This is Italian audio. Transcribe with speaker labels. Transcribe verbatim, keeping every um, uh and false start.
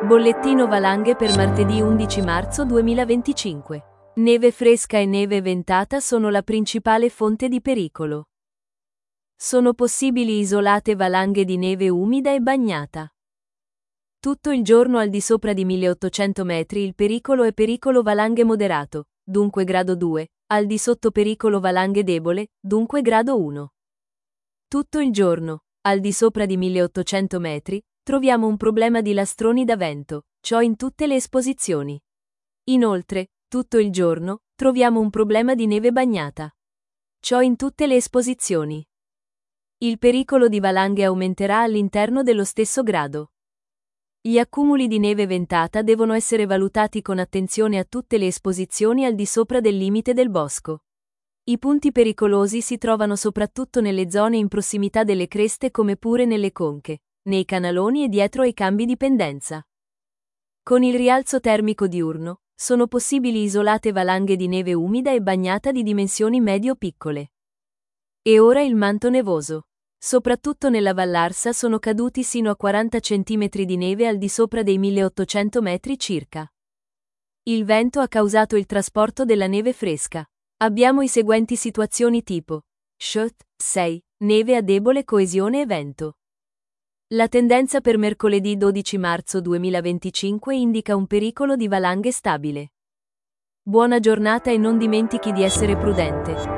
Speaker 1: Bollettino valanghe per martedì undici marzo duemilaventicinque. Neve fresca e neve ventata sono la principale fonte di pericolo. Sono possibili isolate valanghe di neve umida e bagnata. Tutto il giorno al di sopra di milleottocento metri il pericolo è pericolo valanghe moderato, dunque grado due, al di sotto pericolo valanghe debole, dunque grado uno. Tutto il giorno, al di sopra di milleottocento metri, troviamo un problema di lastroni da vento, ciò in tutte le esposizioni. Inoltre, tutto il giorno, troviamo un problema di neve bagnata. Ciò in tutte le esposizioni. Il pericolo di valanghe aumenterà all'interno dello stesso grado. Gli accumuli di neve ventata devono essere valutati con attenzione a tutte le esposizioni al di sopra del limite del bosco. I punti pericolosi si trovano soprattutto nelle zone in prossimità delle creste come pure nelle conche, nei canaloni e dietro ai cambi di pendenza. Con il rialzo termico diurno, sono possibili isolate valanghe di neve umida e bagnata di dimensioni medio-piccole. E ora il manto nevoso. Soprattutto nella Vallarsa sono caduti sino a quaranta centimetri di neve al di sopra dei milleottocento metri circa. Il vento ha causato il trasporto della neve fresca. Abbiamo i seguenti situazioni tipo Shot, sei, neve a debole coesione e vento. La tendenza per mercoledì dodici marzo duemilaventicinque indica un pericolo di valanghe stabile. Buona giornata e non dimentichi di essere prudente.